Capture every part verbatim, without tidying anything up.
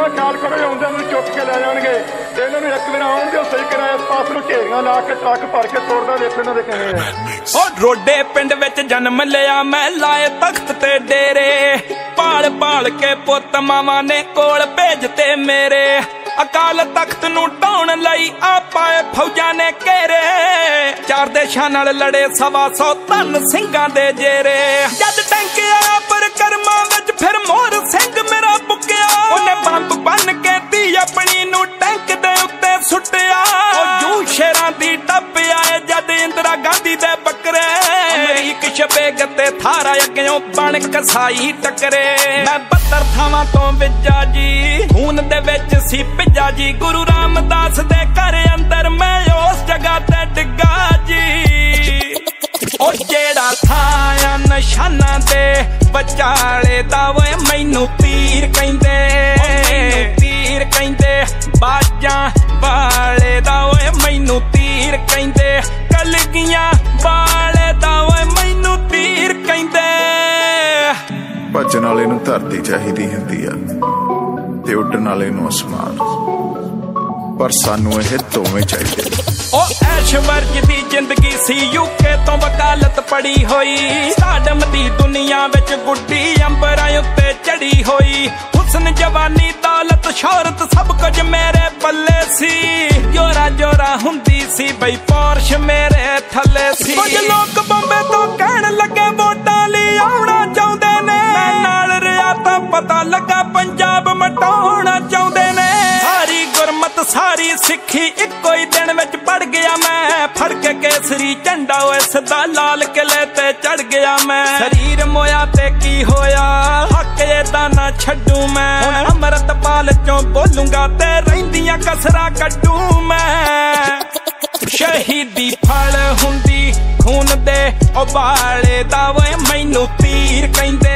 ਦਾ ਖਿਆਲ ਕਰੋ, ਆਉਂਦਿਆਂ ਨੂੰ ਚੁੱਕ ਕੇ ਲੈ ਜਾਣਗੇ ਤੇ ਇਹਨਾਂ ਨੂੰ ਇੱਕ ਦਿਨ ਆਉਣ ਦਿਓ ਸਹੀ ਕਰਾਇਆ, ਇਸ ਪਾਸ ਨੂੰ ਢੇਰੀਆਂ ਲਾ ਕੇ ਟਰੱਕ ਭਰ ਕੇ ਤੋੜਦਾ ਵੇਖੋ ਇਹਨਾਂ ਦੇ ਕਿਵੇਂ ਆ। ਉਹ ਰੋਡੇ ਪਿੰਡ ਵਿੱਚ ਜਨਮ ਲਿਆ ਮੈਂ, ਲਾਏ ਤਖਤ ਤੇ ਡੇਰੇ, ਪਾਲ ਪਾਲ ਕੇ ਪੁੱਤ ਮਾਵਾਂ ਨੇ ਕੋਲ ਭੇਜਤੇ ਮੇਰੇ। ਅਕਾਲ ਤਖਤ ਨੂੰ ਢਾਉਣ ਲਈ ਆ ਪਾਏ ਫੌਜਾਂ ਨੇ ਘੇਰੇ, ਚਾਰ ਦੇਸ਼ਾਂ ਨਾਲ ਲੜੇ ਸਵਾ ਸੌ ਧਨ ਸਿੰਘਾਂ ਦੇ ਜੇਰੇ। ਜਦ ਟੰਕਿਆ ਪਰਕਰਮਾਂ ਵਿੱਚ ਫਿਰ ਮੋਹਰ ਸਿੰਘ ਮੇਰਾ ਬੁੱਕਿਆ, ਉਹਨੇ ਬੰਬ ਬੰਨ ਕੇ ਧੀ ਆਪਣੀ ਨੂੰ ਟੈਂਕ ਦੇ ਉੱਤੇ ਸੁੱਟਿਆ। ਉਹ ਜੂ ਸ਼ੇਰਾਂ ਦੀ ਟੱਪਿਆ ਜਦ ਇੰਦਰਾ ਗਾਂਧੀ ਦੇ ਬੱਕਰੇ, ਅਮਰੀਕ ਸ਼ਬੇਗ ਤੇ ਥਾਰਾ ਅੱਗਿਓਂ ਬਣ ਕਸਾਈ ਟੱਕਰੇ। ਮੈਂ ਬੱਤਰ ਥਾਵਾਂ ਤੋਂ ਵਿੱਜਾ ਜੀ, ਖੂਨ ਦੇ ਵਿੱਚ ਸੀ ਭਿੱਜਾ ਜੀ, ਗੁਰੂ ਰਾਮਦਾਸ ਦੇ ਘਰ ਅੰਦਰ ਮੈਂ ਉਸ ਜਗ੍ਹਾ ਤੇ ਡਿੱਗਾ ਜੀ। ਉਹ ਜਿਹੜਾ ਥਾਂ ਆ ਨਿਸ਼ਾਨਾ ਦੇ ਵਿਚਾਲੇ ਦਾ ਓਏ ਮੈਨੂੰ ਤੀਰ ਕਹਿੰਦੇ, ਤੀਰ ਕਹਿੰਦੇ ਬਾਜਾਂ ਵਾਲੇ ਦਾ ਓਏ ਮੈਨੂੰ ਤੀਰ ਕਹਿੰਦੇ, ਕਲਗੀਆਂ ਵਾਲੇ ਦਾ ਓਏ ਮੈਨੂੰ ਤੀਰ ਕਹਿੰਦੇ। ਭੱਜਣ ਵਾਲੇ ਨੂੰ ਧਰਤੀ ਚਾਹੀਦੀ ਹੁੰਦੀ ਆ ਤੇ ਉੱਡਣ ਵਾਲੇ ਨੂੰ ਅਸਮਾਨ, ਪਰ ਸਾਨੂੰ ਇਹ ਦੋਵੇਂ ਚਾਹੀਦੇ। ਉਹ ਐਸ਼ਵਰਜ ਦੀ ਜ਼ਿੰਦਗੀ ਸੀ, ਯੂਕੇ ਤੋਂ ਵਕਾਲਤ ਪੜੀ ਹੋਈ, ਸਾਡਮ ਦੀ ਦੁਨੀਆ ਵਿੱਚ ਗੁੱਡੀ ਅੰਬਰਾਂ ਉੱਤੇ ਚੜੀ ਹੋਈ। ਹੁਸਨ ਜਵਾਨੀ ਦੌਲਤ ਸ਼ੌਹਰਤ ਸਭ ਕੁਝ ਮੇਰੇ ਪੱਲੇ ਸੀ, ਜੋਰਾ ਜੋਰਾ ਹੁੰਦੀ ਸੀ ਬਈ ਪੋਰਸ਼ ਮੇਰੇ ਥੱਲੇ ਸੀ। ਕੁਝ ਲੋਕ ਬੰਬੇ ਤੋਂ ਕਹਿਣ ਲੱਗੇ ਵੋਟਾਂ ਲਈ ਆਉਣਾ ਚਾਹੁੰਦੇ ਨੇ, ਮੈਂ ਨਾਲ ਰਿਹਾ ਤਾਂ ਪਤਾ ਲੱਗਾ ਪੰਜਾਬ ਮਟਾਉਣਾ ਚਾਹੁੰਦੇ ਨੇ। ਸਾਰੀ ਗੁਰਮਤ ਸਾਰੀ ਸਿੱਖੀ ਇੱਕੋ ਹੀ ਦਿਨ ਵਿੱਚ ਪੜ ਗਿਆ ਮੈਂ, ਫੜ ਕੇ ਕੇਸਰੀ ਝੰਡਾ ਓਏ ਸਦਾ ਲਾਲ ਕਿਲੇ ਤੇ ਚੜ ਗਿਆ ਮੈਂ। ਸਰੀਰ ਮੋਇਆ ਤੇ ਕੀ ਹੋਇਆ, ਹੱਕ ਏਦਾਂ ਨਾ ਛੱਡੂ ਮੈਂ, ਹੁਣ ਅੰਮ੍ਰਿਤਪਾਲ ਚੋਂ ਬੋਲੂੰਗਾ ਤੇ ਰਹਿੰਦੀਆਂ ਕਸਰਾਂ ਕੱਢੂ ਮੈਂ। ਸ਼ਹੀਦੀ ਫਲ ਹੁੰਦੀ ਖੂਨ ਦੇ ਉਬਾਲੇ ਦਾ ਓਏ ਮੈਨੂੰ ਤੀਰ ਕਹਿੰਦੇ,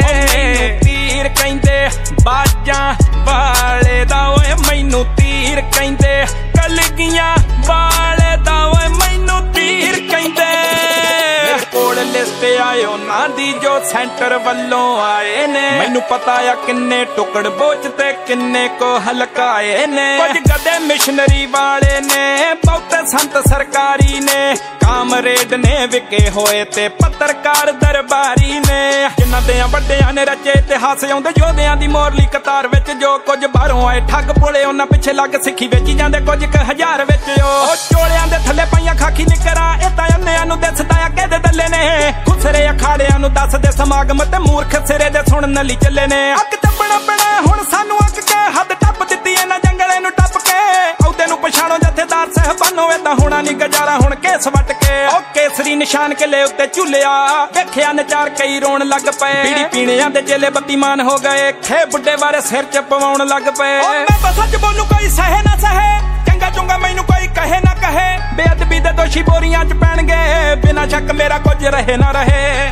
ਤੀਰ ਕਹਿੰਦੇ ਬਾਜਾਂ ਵਾਲੇ ਦਾ ਓਏ ਮੈਨੂੰ ਤੀਰ ਕਹਿੰਦੇ, ਕਲਗੀਆਂ ਵਾਲੇ ਦਾ ਓਏ ਮੈਨੂੰ ਤੀਰ ਕਹਿੰਦੇ। ਕੋਲ ਲਿਸਟ ਆਏ ਉਹਨਾਂ ਦੀ ਜੋ ਸੈਂਟਰ ਵੱਲੋਂ ਆਏ ਨੇ, ਮੈਨੂੰ ਪਤਾ ਆ ਕਿੰਨੇ ਟੁਕੜ ਬੋਚ ਤੇ ਕਿੰਨੇ ਕੋ ਹਲਕਾਏ ਨੇ। ਕੁਝ ਗਦੇ ਮਿਸ਼ਨਰੀ ਵਾਲੇ ਨੇ, ਬਹੁਤੇ ਸੰਤ ਸਰਕਾਰੀ ਨੇ, ਕਾਮਰੇਡ ਨੇ ਵਿਕੇ ਹੋਏ ਤੇ ਪੱਤਰਕਾਰ ਦਰਬਾਰੀ ਨੇ। ਜਿਨ੍ਹਾਂ ਦੇ ਵੱਡਿਆਂ ਨੇ ਰਚੇ ਇਤਿਹਾਸ ਆਉਂਦੇ ਯੋਧਿਆਂ ਦੀ ਮੋਰਲੀ ਕਤਾਰ ਵਿੱਚ, ਜੋ ਕੁਝ ਬਾਹਰੋਂ ਆਏ ਠੱਗ ਪੁਲੇ ਉਹਨਾਂ ਪਿੱਛੇ ਲੱਗ ਸਿੱਖੀ ਵੇਚੀ ਜਾਂਦੇ ਕੁਝ ਕੁ ਹਜ਼ਾਰ ਵਿੱਚ। ਉਹ ਚੋਲਿਆਂ ਦੇ ਥੱਲੇ ਪਾਈਆਂ ਖਾਕੀ ਨਿਕਰਾਂ, ਇਹ ਤਾਂ ਅੰਨਿਆਂ ਨੂੰ ਦਿਸਦਾ ਆ ਕਿਹਦੇ ਦੱਲੇ ਨੇ, ਖੁਸਰੇ ਅਖਾੜਿਆਂ ਨੂੰ ਦੱਸਦੇ ਸਮਾਗਮ ਤੇ ਮੂਰਖ ਸਿਰੇ ਦੇ ਸੁਣਨ ਲਈ ਚੱਲੇ ਨੇ। ਅੱਗ ਟੱਪਣਾ ਪੈਣਾ ਹੁਣ ਸਾਨੂੰ ਅੱਗ ਕੇ, ਹੱਦ ਟੱਪ ਦਿੱਤੀ ਇਹਨਾਂ ਜੰਗਲੇ ਨੂੰ ਟੱਪ ਕੇ। ਅਹੁਦੇ ਨੂੰ ਪਛਾਣੋ ਜਥੇਦਾਰ ਸਾਹਿਬਾਨੋ, ਏਦਾਂ ਹੋਣਾ ਨੀ ਗੁਜ਼ਾਰਾ ਹੁਣ ਕੇਸ ਵੱਟ ਕੇ। ਉਹ ਕੇਸਰੀ ਨਿਸ਼ਾਨ ਕਿਲੇ ਉੱਤੇ ਝੁੱਲਿਆ, ਵੇਖਿਆ ਨਚਾਰ ਕਈ ਰੋਣ ਲੱਗ ਪਏ। ਬੀੜੀ ਪੀਣਿਆਂ ਦੇ ਚੇਲੇ ਬੱਤੀਮਾਨ ਹੋ ਗਏ, ਖੇ ਬੁੱਢੇ ਬਾਰੇ ਸਿਰ ਚ ਪਵਾਉਣ ਲੱਗ ਪਏ। ਮੈਂ ਬਸ ਸੱਚ ਬੋਲੂ ਕੋਈ ਸਹੇ ਨਾ ਸਹੇ, ਚੰਗਾ ਚੁੰਗਾ ਮੈਨੂੰ ਕੋਈ ਕਹੇ ਨਾ ਕਹੇ, ਬੇਅਦਬੀ ਦੇ ਦੋਸ਼ੀ ਬੋਰੀਆਂ ਚ ਪੈਣਗੇ, ਬਿਨਾਂ ਸ਼ੱਕ ਮੇਰਾ ਕੁਝ ਰਹੇ ਨਾ ਰਹੇ।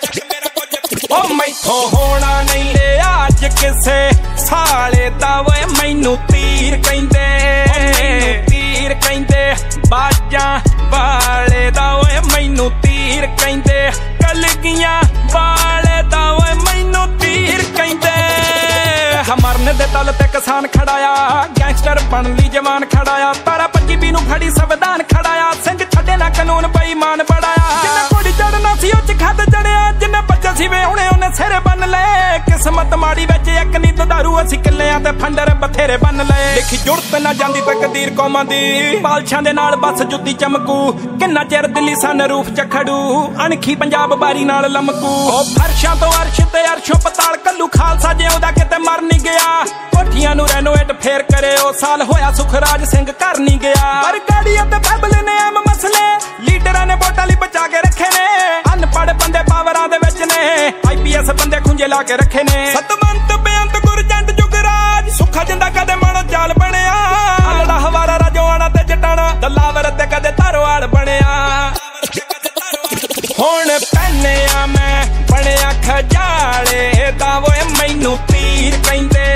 ਉਹ ਮੈਥੋਂ ਹੋਣਾ ਨਹੀਂ ਲਿਆ ਅੱਜ ਕਿਸੇ ਸਾਲੇ ਦਾ ਓਏ ਮੈਨੂੰ ਤੀਰ ਕਹਿੰਦੇ, ਤੀਰ ਕਹਿੰਦੇ ਬਾਜਾਂ ਵਾਲੇ ਦਾ ਓਏ ਮੈਨੂੰ ਤੀਰ ਕਹਿੰਦੇ, ਕਲਗੀਆਂ ਵਾਲੇ ਦਾ ਓਏ ਮੈਨੂੰ ਤੀਰ ਕਹਿੰਦੇ। ਮਰਨ ਦੇ ਤਲ ਤੇ ਕਿਸਾਨ ਖੜਾਇਆ, ਗੈਂਗਸਟਰ ਬਣ ਲਈ ਜਵਾਨ ਖੜਾਇਆ, ਤਾਰਾ ਪੰਜੀਬੀ ਨੂੰ ਫੜੀ ਸੰਵਿਧਾਨ ਖੜਾਇਆ, ਸਿੰਘ ਛੱਡੇ ਨਾ ਕਾਨੂੰਨ ਬੇਈਮਾਨ ਬੜਾਇਆ। ਜਿੰਨੇ ਘੋੜੀ ਚੜਨਾ ਸੀ ਉਹ ਚ ਖੱਦ ਚੜਿਆ, ਜਿੰਨੇ ਬੱਚੇ ਸੀ ਵੇ ਹੁਣੇ ਉਹਨੇ ਸਿਰੇ ਬੰਨ ਲਏ। ਕਿਸਮਤ ਮਾੜੀ ਵਿੱਚ ਇੱਕ ਨੀ ਦੁਧਾਰੂ, ਅਸੀਂ ਕਿੱਲਿਆਂ ਤੇ ਫੰਡਰ ਬਥੇਰੇ ਬੰਨ ਲਏ। ਲਿਖੀ ਜੁੜਤ ਨਾ ਜਾਂਦੀ ਤਕਦੀਰ ਕੌਮਾਂ ਦੀ, ਪਾਲਸ਼ਾਂ ਦੇ ਨਾਲ ਬਸ ਜੁੱਤੀ ਚਮਕੂ, ਕਿੰਨਾ ਚਿਰ ਦਿੱਲੀ ਸਨ ਰੂਫ ਚ ਖੜੂ, ਅਣਖੀ ਪੰਜਾਬ ਬਾਰੀ ਨਾਲ ਲਮਕੂ। ਉਹ ਫਰਸ਼ਾਂ ਤੋਂ ਅਰਸ਼ ਤੇ ਅਰਸ਼ੋਂ ਪਤਾਲ ਕੱਲੂ ਖਾਲਸਾ ਜਿਉਂਦਾ ਕਿਤੇ ਮਰ ਨੀ ਗਿਆ, ਕੋਠੀਆਂ ਨੂੰ ਰੈਨੋਵੇਟ ਫੇਰ ਕਰੇ ਉਹ ਸਾਲ ਹੋਇਆ ਸੁਖਰਾਜ ਸਿੰਘ ਘਰ ਨੀ ਗਿਆ। ਪਰ ਗਾੜੀ ਅਤੇ ਬੈਬਲ ਨੇ ਐਮ ਮਸਲੇ, ਲੀਡਰਾਂ ਨੇ ਵੋਟਾਂ ਲਈ ਬਚਾ ਕੇ ਰੱਖੇ ਨੇ, ਅਨਪੜ੍ਹ ਬੰਦੇ ਪਾਵਰਾਂ ਦੇ ਵਿੱਚ ਨੇ, ਆਈ ਪੀ ਐਸ ਬੰਦੇ ਖੁੰਝੇ ਲਾ ਕੇ ਰੱਖੇ ਨੇ। ਸਤਵੰਤ ਬੇਅੰਤ ਗੁਰਜੰਟ ਜੁਗਰਾਜ, ਸੁੱਖਾ ਜਿੰਦਾ ਕਦੇ ਮਣ ਜਾਲ ਬਣਿਆ, ਅਲੜਾ ਹਵਾਰਾ ਰਾਜੋਆਣਾ ਤੇ ਜਟਾਣਾ, ਦਲਾਵਰ ਤੇ ਕਦੇ ਧਾਰੋਵਾਲ ਬਣਿਆ। ਹੁਣ ਪੈਨਿਆ ਮੈਂ ਬਣਿਆ ਖਜਾਲੇ ਦਾ ਓਏ ਮੈਨੂੰ ਤੀਰ ਕਹਿੰਦੇ,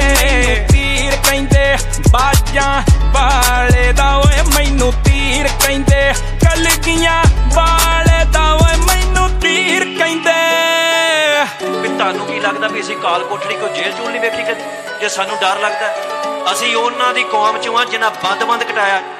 ਤੀਰ ਕਹਿੰਦੇ ਬਾਜਾਂ ਵਾਲੇ ਦਾ ਓਏ ਮੈਨੂੰ ਤੀਰ ਕਹਿੰਦੇ, ਕਲਗੀਆਂ ਵਾਲੇ ਦਾ ਓਏ ਮੈਨੂੰ ਤੀਰ ਕਹਿੰਦੇ। ਵੀ ਤੁਹਾਨੂੰ ਕੀ ਲੱਗਦਾ ਵੀ ਅਸੀਂ ਕਾਲ ਕੋਠੜੀ ਕੋਈ ਜੇਲ੍ਹ ਚੂਲ ਨਹੀਂ ਵੇਖੀ ਕਦੇ? ਜੇ ਸਾਨੂੰ ਡਰ ਲੱਗਦਾ। ਅਸੀਂ ਉਹਨਾਂ ਦੀ ਕੌਮ ਚੋਂ ਆ ਜਿਨ੍ਹਾਂ ਬੰਦ ਬੰਦ ਕਟਾਇਆ।